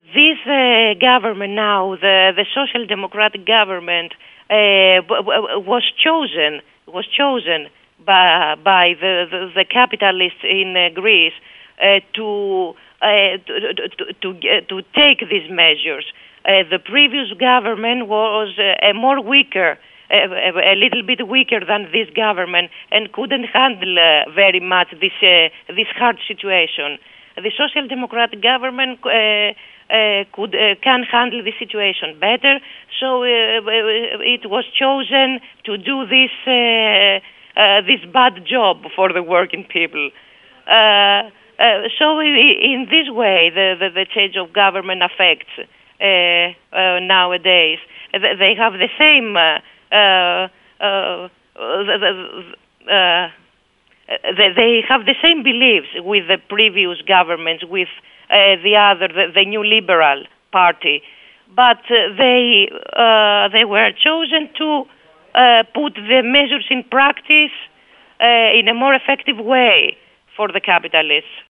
This government now, the social democratic government, was chosen by the capitalists in Greece to take these measures. The previous government was more weaker, a little bit weaker than this government, and couldn't handle very much this hard situation. The social democratic government can handle the situation better, so it was chosen to do this bad job for the working people. So in this way, the change of government affects nowadays. They have the same. They have the same beliefs with the previous governments, with the new Liberal Party, but they were chosen to put the measures in practice in a more effective way for the capitalists.